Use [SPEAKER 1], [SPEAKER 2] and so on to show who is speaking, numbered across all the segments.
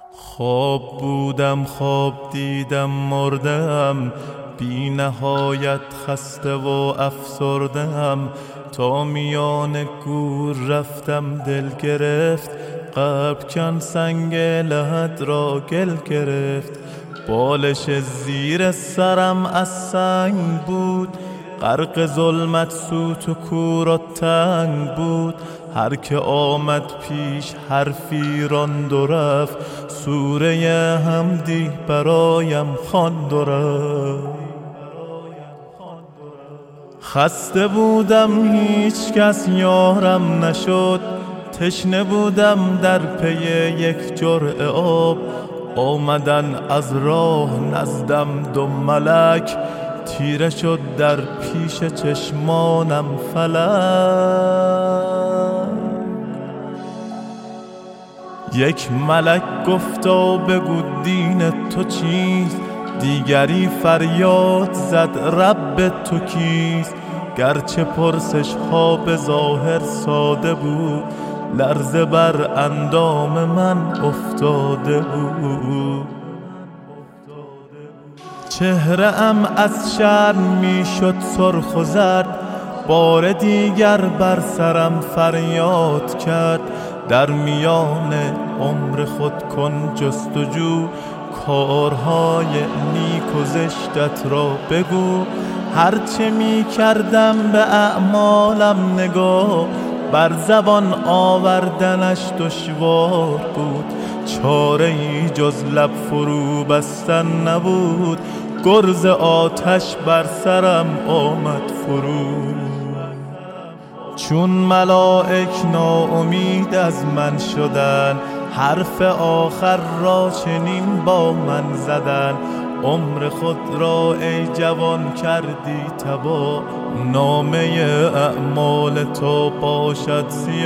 [SPEAKER 1] خواب بودم خواب دیدم مردم، بی نهایت خسته و افسردم. تا میان گور رفتم دل گرفت، قلب کن سنگ لحد را گل گرفت. بالش زیر سرم از سنگ بود، غرق ظلمت سوت و کور و تنگ بود. هر که آمد پیش حرفی راند و رفت، سوره حمدی برایم خواند و رفت. خسته بودم هیچ کس یارم نشد، تشنه بودم در پی یک جرعه آب. آمدن از راه نزدم دو ملک، تیره شد در پیش چشمانم فلک. یک ملک گفتا بگو دین تو چیست، دیگری فریاد زد رب تو کیست. گرچه پرسش ها به ظاهر ساده بود، لرزه بر اندام من افتاده بود. چهره ام از شرم می شد سرخ و زرد، بار دیگر بر سرم فریاد کرد. در میان عمر خود کن جستجو، کارهای نیک و زشتت را بگو. هرچه می کردم به اعمالم نگاه، بر زبان آوردنش دشوار بود. چاره ای جز لب فرو بستن نبود، گرز آتش بر سرم آمد فرو. چون ملائک ناامید از من شدن، حرف آخر را چنین با من زدن. عمر خود را ای جوان کردی تباه، نامه اعمال تو باشد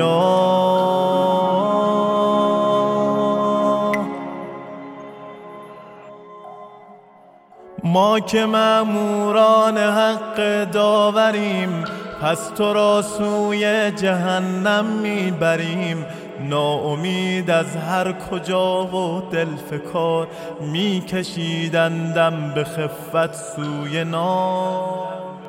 [SPEAKER 1] سیاه. ما که مأموران حق داوریم، پس تو را سوی جهنم میبریم. ناامید از هر کجا و دلفکار، میکشیدندم به خفت سوی نار.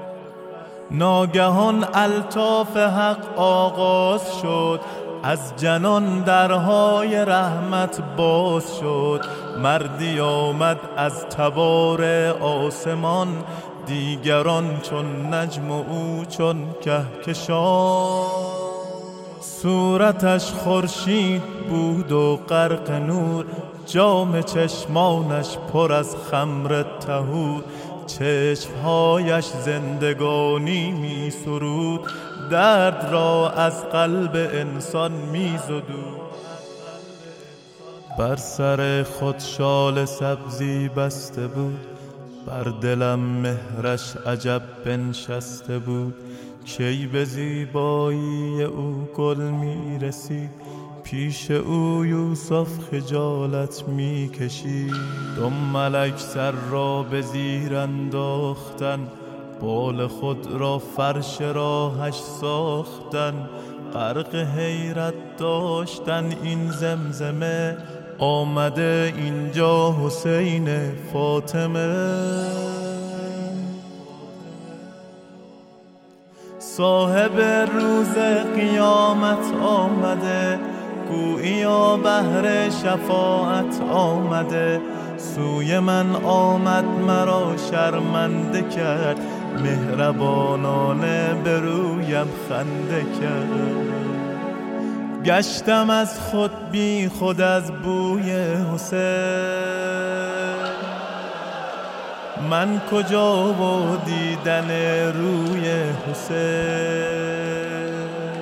[SPEAKER 1] ناگهان الطاف حق آغاز شد، از جنان درهای رحمت باز شد. مردی آمد از تبار آسمان، دیگران چون نجم و او چون کهکشان. صورتش خورشید بود و غرق نور، جام چشمانش پر از خمر طهور. چشمهایش زندگانی می سرود، درد را از قلب انسان می زدود. بر سر خود شال سبزی بسته بود، بر دلم مهرش عجب بنشسته بود. کی به زیبایی او گل می رسید، پیش او یوسف خجالت می کشید. دو ملک سر را به زیر انداختن، بال خود را فرش راهش ساختن. غرق حیرت داشتن این زمزمه، آمده اینجا حسین فاطمه. صاحب روز قیامت آمده، گوییا بهر شفاعت آمده. سوی من آمد مرا شرمنده کرد، مهربانانه به رویم خنده کرد. گشتم از خود بی خود از بوی حسین، من کجا و دیدن روی حسین.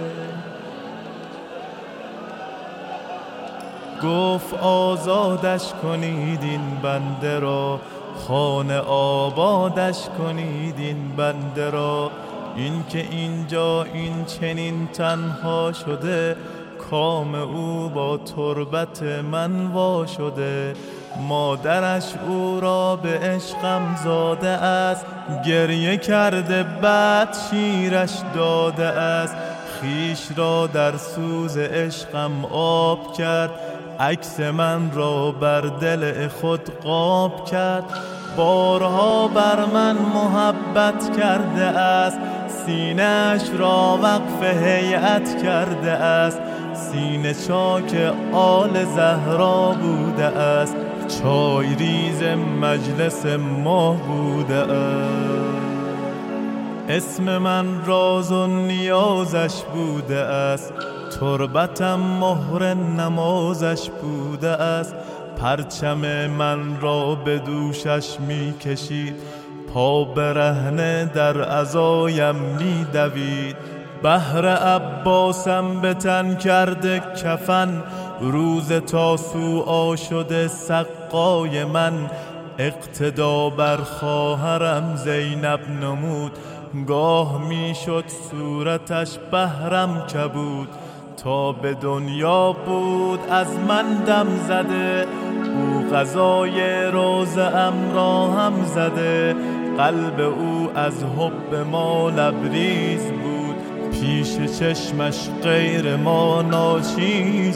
[SPEAKER 1] گفت آزادش کنید این بنده را، خانه آبادش کنید این بنده را. این که اینجا این چنین تنها شده، کام او با تربت من وا شده. مادرش او را به عشقم زاده است، گریه کرده بعد شیرش داده است. خیش را در سوز عشقم آب کرد، عکس من را بر دل خود قاب کرد. بارها بر من محبت کرده است، سینه‌اش را وقف هیئت کرده است. سینه چاک آل زهرا بوده است، چای ریز مجلس ما بوده است. اسم من راز و نیازش بوده است، تربتم مهر نمازش بوده است. پرچم من را به دوشش می کشید، پا برهنه در عزایم می دوید. بهر عباسم به تن کرده کفن، روز تاسوعا شده سقای من. اقتدا بر خواهرم زینب نمود، گاه می شد صورتش بهرم کبود. تا به دنیا بود از من دم زده، او غذای روزم را هم زده. قلب او از حب ما لبریز بود، پیش چشمش غیر ما ناچیز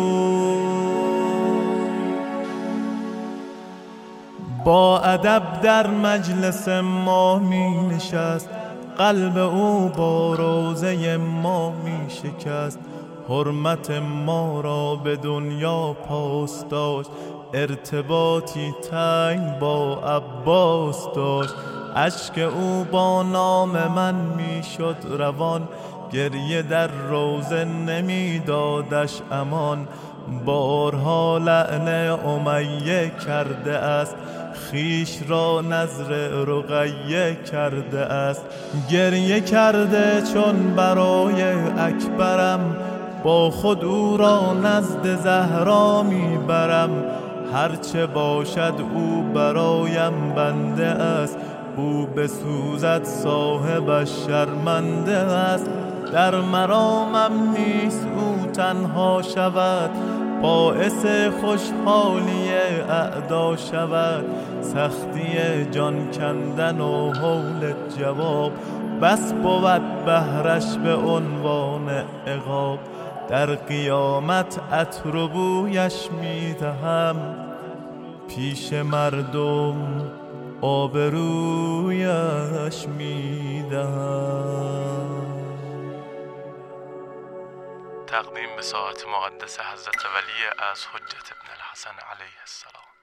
[SPEAKER 1] بود. با ادب در مجلس ما می نشست، قلب او با روزه ما می شکست. حرمت ما را به دنیا پاس داشت، ارتباطی تنگ با عباس داشت. اشک او با نام من می شد روان، گریه در روزه نمی دادش امان. بارها لعن امیه کرده است، خیش را نذر رقیه کرده است. گریه کرده چون برای اکبرم، با خود او را نزد زهرا می برم. هرچه باشد او برایم بنده است، او بسوزد صاحبش شرمنده است. در مرامم نیست او تنها شود، باعث خوشحالی اعدا شود. سختی جان کندن و هول جواب، بس بود بهرش به عنوان عقاب. در قیامت عطر و بویش می دهم، پیش مردم آبرویش می دهم.
[SPEAKER 2] تقدیم به ساعت مقدس حضرت ولی از حجت ابن الحسن علیه السلام.